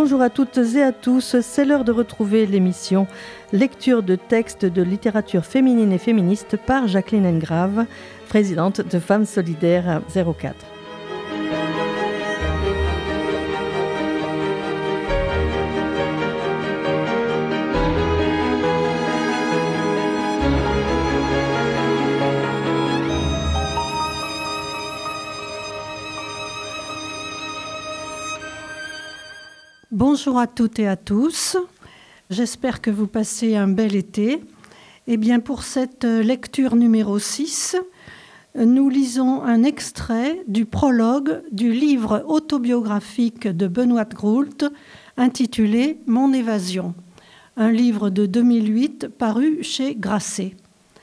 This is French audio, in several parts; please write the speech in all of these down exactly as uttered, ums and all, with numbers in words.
Bonjour à toutes et à tous, c'est l'heure de retrouver l'émission Lecture de textes de littérature féminine et féministe par Jacqueline Engrave, présidente de Femmes Solidaires zéro quatre. Bonjour à toutes et à tous, j'espère que vous passez un bel été. Eh bien, pour cette lecture numéro six, nous lisons un extrait du prologue du livre autobiographique de Benoît Groult intitulé « Mon évasion », un livre de deux mille huit paru chez Grasset.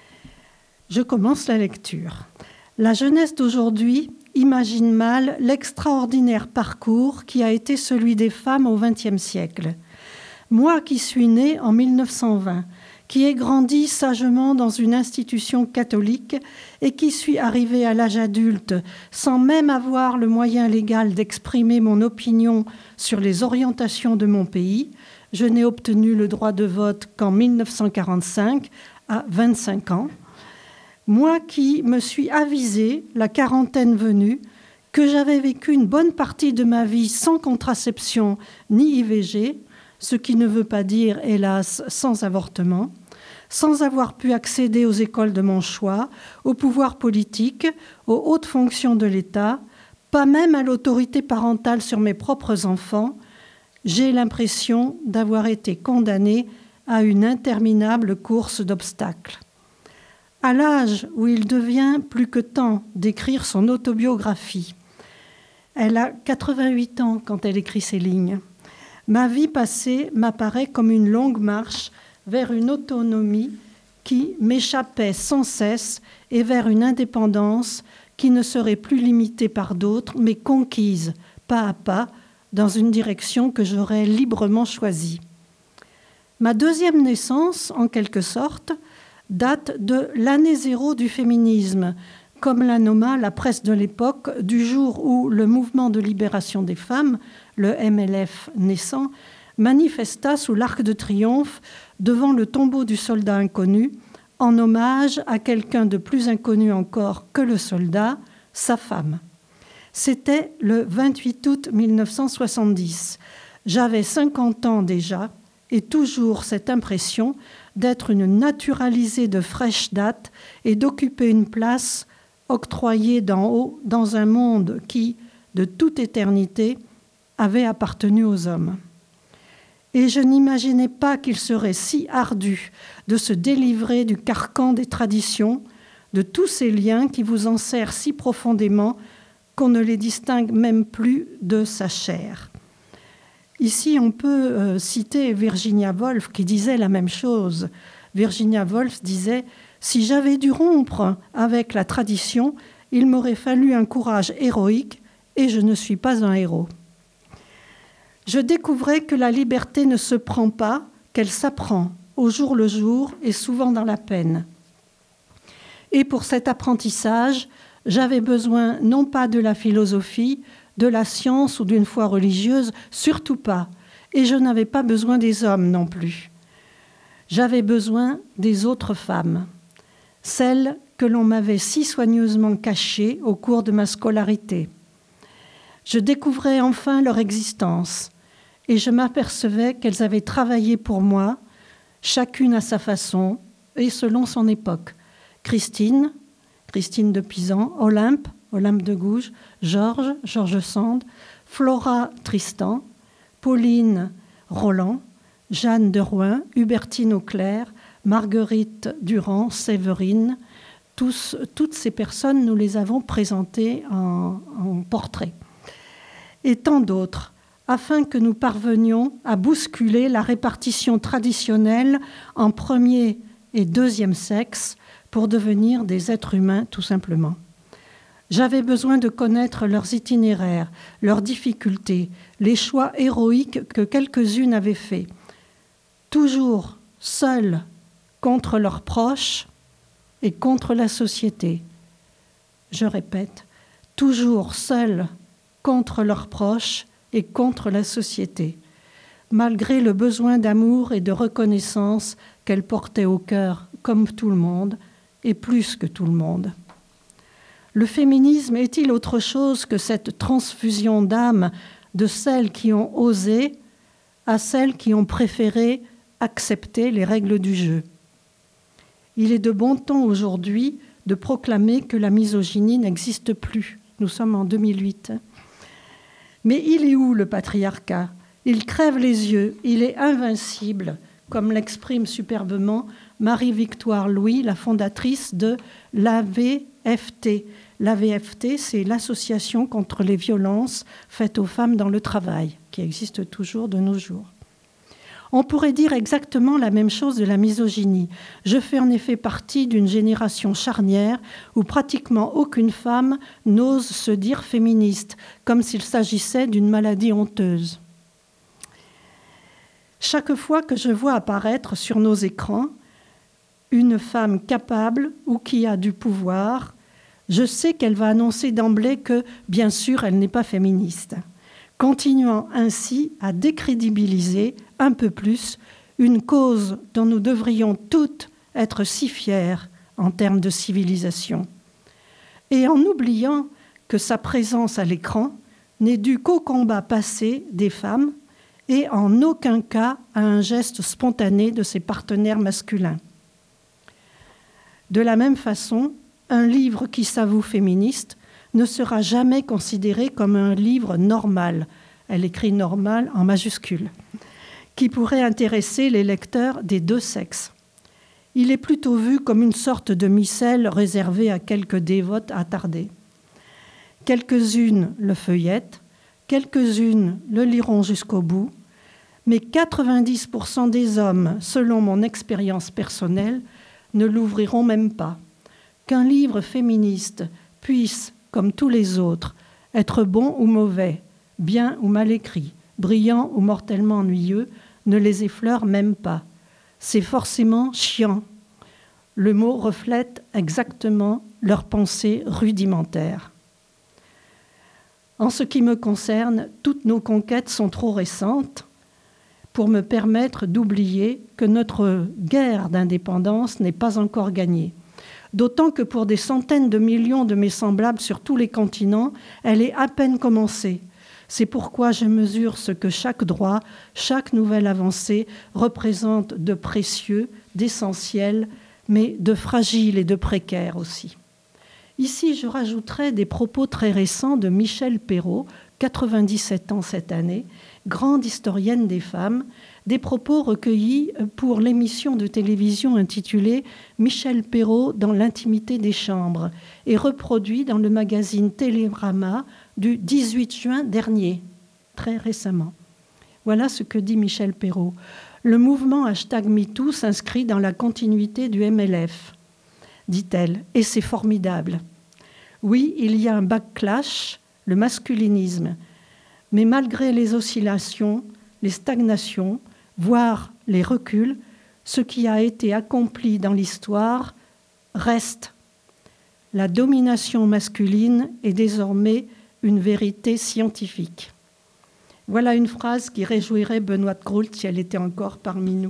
Je commence la lecture. La jeunesse d'aujourd'hui imagine mal l'extraordinaire parcours qui a été celui des femmes au vingtième siècle. Moi qui suis née en mille neuf cent vingt, qui ai grandi sagement dans une institution catholique et qui suis arrivée à l'âge adulte sans même avoir le moyen légal d'exprimer mon opinion sur les orientations de mon pays, je n'ai obtenu le droit de vote qu'en mille neuf cent quarante-cinq, à vingt-cinq ans. Moi qui me suis avisée, la quarantaine venue, que j'avais vécu une bonne partie de ma vie sans contraception ni I V G, ce qui ne veut pas dire, hélas, sans avortement, sans avoir pu accéder aux écoles de mon choix, au pouvoir politique, aux hautes fonctions de l'État, pas même à l'autorité parentale sur mes propres enfants, j'ai l'impression d'avoir été condamnée à une interminable course d'obstacles. À l'âge où il devient plus que temps d'écrire son autobiographie, elle a quatre-vingt-huit ans quand elle écrit ces lignes. Ma vie passée m'apparaît comme une longue marche vers une autonomie qui m'échappait sans cesse et vers une indépendance qui ne serait plus limitée par d'autres, mais conquise pas à pas dans une direction que j'aurais librement choisie. Ma deuxième naissance, en quelque sorte, date de l'année zéro du féminisme, comme la nomma la presse de l'époque, du jour où le mouvement de libération des femmes, le M L F naissant, manifesta sous l'Arc de Triomphe devant le tombeau du soldat inconnu, en hommage à quelqu'un de plus inconnu encore que le soldat, sa femme. C'était le vingt-huit août mille neuf cent soixante-dix. J'avais cinquante ans déjà, et toujours cette impression d'être une naturalisée de fraîche date et d'occuper une place octroyée d'en haut dans un monde qui, de toute éternité, avait appartenu aux hommes. Et je n'imaginais pas qu'il serait si ardu de se délivrer du carcan des traditions, de tous ces liens qui vous enserrent si profondément qu'on ne les distingue même plus de sa chair. Ici, on peut euh, citer Virginia Woolf qui disait la même chose. Virginia Woolf disait « Si j'avais dû rompre avec la tradition, il m'aurait fallu un courage héroïque et je ne suis pas un héros. » Je découvrais que la liberté ne se prend pas, qu'elle s'apprend au jour le jour et souvent dans la peine. Et pour cet apprentissage, j'avais besoin non pas de la philosophie, de la science ou d'une foi religieuse, surtout pas. Et je n'avais pas besoin des hommes non plus. J'avais besoin des autres femmes, celles que l'on m'avait si soigneusement cachées au cours de ma scolarité. Je découvrais enfin leur existence et je m'apercevais qu'elles avaient travaillé pour moi, chacune à sa façon et selon son époque. Christine, Christine de Pisan, Olympe, Olympe de Gouges, Georges, Georges Sand, Flora Tristan, Pauline Roland, Jeanne de Rouen, Hubertine Auclair, Marguerite Durand, Séverine. Tous, toutes ces personnes, nous les avons présentées en, en portrait. Et tant d'autres, afin que nous parvenions à bousculer la répartition traditionnelle en premier et deuxième sexe pour devenir des êtres humains tout simplement. J'avais besoin de connaître leurs itinéraires, leurs difficultés, les choix héroïques que quelques-unes avaient faits. Toujours seules contre leurs proches et contre la société. Je répète, toujours seules contre leurs proches et contre la société. malgré le besoin d'amour et de reconnaissance qu'elle portait au cœur, comme tout le monde, et plus que tout le monde. Le féminisme est-il autre chose que cette transfusion d'âme de celles qui ont osé à celles qui ont préféré accepter les règles du jeu? Il est de bon ton aujourd'hui de proclamer que la misogynie n'existe plus. Nous sommes en deux mille huit. Mais il est où le patriarcat? Il crève les yeux, il est invincible, comme l'exprime superbement Marie-Victoire Louis, la fondatrice de l'A V F T. L'A V F T, c'est l'Association contre les violences faites aux femmes dans le travail, qui existe toujours de nos jours. On pourrait dire exactement la même chose de la misogynie. Je fais en effet partie d'une génération charnière où pratiquement aucune femme n'ose se dire féministe, comme s'il s'agissait d'une maladie honteuse. Chaque fois que je vois apparaître sur nos écrans une femme capable ou qui a du pouvoir, je sais qu'elle va annoncer d'emblée que, bien sûr, elle n'est pas féministe, continuant ainsi à décrédibiliser un peu plus une cause dont nous devrions toutes être si fières en termes de civilisation. Et en oubliant que sa présence à l'écran n'est due qu'au combat passé des femmes et en aucun cas à un geste spontané de ses partenaires masculins. De la même façon, un livre qui s'avoue féministe ne sera jamais considéré comme un livre normal, elle écrit normal en majuscule, qui pourrait intéresser les lecteurs des deux sexes. Il est plutôt vu comme une sorte de missel réservé à quelques dévotes attardées. Quelques-unes le feuillettent, quelques-unes le liront jusqu'au bout, mais quatre-vingt-dix pour cent des hommes, selon mon expérience personnelle, ne l'ouvriront même pas. Qu'un livre féministe puisse, comme tous les autres, être bon ou mauvais, bien ou mal écrit, brillant ou mortellement ennuyeux, ne les effleure même pas. C'est forcément chiant. Le mot reflète exactement leur pensée rudimentaire. En ce qui me concerne, toutes nos conquêtes sont trop récentes pour me permettre d'oublier que notre guerre d'indépendance n'est pas encore gagnée. D'autant que pour des centaines de millions de mes semblables sur tous les continents, elle est à peine commencée. C'est pourquoi je mesure ce que chaque droit, chaque nouvelle avancée représente de précieux, d'essentiel, mais de fragile et de précaire aussi. Ici, je rajouterai des propos très récents de Michèle Perrault, quatre-vingt-dix-sept ans cette année, grande historienne des femmes, des propos recueillis pour l'émission de télévision intitulée « Michèle Perrault dans l'intimité des chambres » et reproduits dans le magazine Télérama du dix-huit juin dernier, très récemment. Voilà ce que dit Michèle Perrault. Le mouvement hashtag MeToo s'inscrit dans la continuité du M L F, dit-elle, et c'est formidable. Oui, il y a un backlash, le masculinisme, mais malgré les oscillations, les stagnations, voire les reculs, ce qui a été accompli dans l'histoire reste. La domination masculine est désormais une vérité scientifique. Voilà une phrase qui réjouirait Benoît de Groult si elle était encore parmi nous.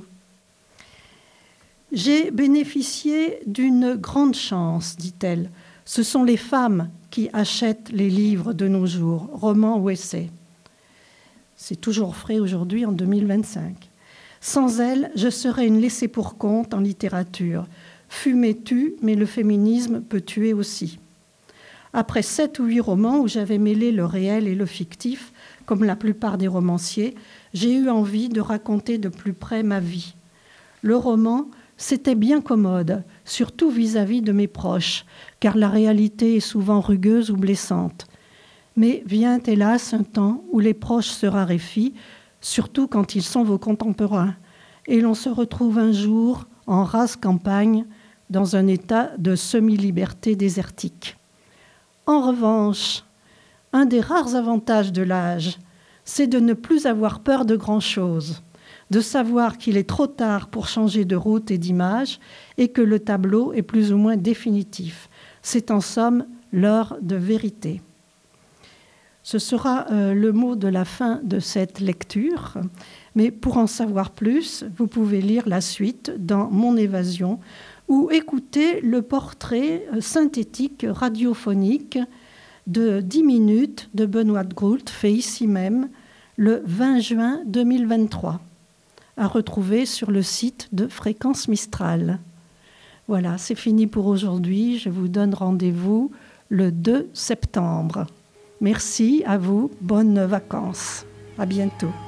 J'ai bénéficié d'une grande chance, dit-elle. Ce sont les femmes qui achètent les livres de nos jours, romans ou essais. C'est toujours frais aujourd'hui, en deux mille vingt-cinq. Sans elles, je serais une laissée-pour-compte en littérature. Fumer tue, mais le féminisme peut tuer aussi. Après sept ou huit romans où j'avais mêlé le réel et le fictif, comme la plupart des romanciers, j'ai eu envie de raconter de plus près ma vie. Le roman, c'était bien commode, surtout vis-à-vis de mes proches, car la réalité est souvent rugueuse ou blessante. Mais vient hélas un temps où les proches se raréfient, surtout quand ils sont vos contemporains, et l'on se retrouve un jour en rase campagne dans un état de semi-liberté désertique. En revanche, un des rares avantages de l'âge, c'est de ne plus avoir peur de grand-chose, de savoir qu'il est trop tard pour changer de route et d'image et que le tableau est plus ou moins définitif. C'est en somme l'heure de vérité. Ce sera euh, le mot de la fin de cette lecture. Mais pour en savoir plus, vous pouvez lire la suite dans Mon évasion ou écouter le portrait synthétique radiophonique de dix minutes de Benoît Groult, fait ici même le vingt juin deux mille vingt-trois, à retrouver sur le site de Fréquence Mistral. Voilà, c'est fini pour aujourd'hui. Je vous donne rendez-vous le deux septembre. Merci à vous, bonnes vacances. À bientôt.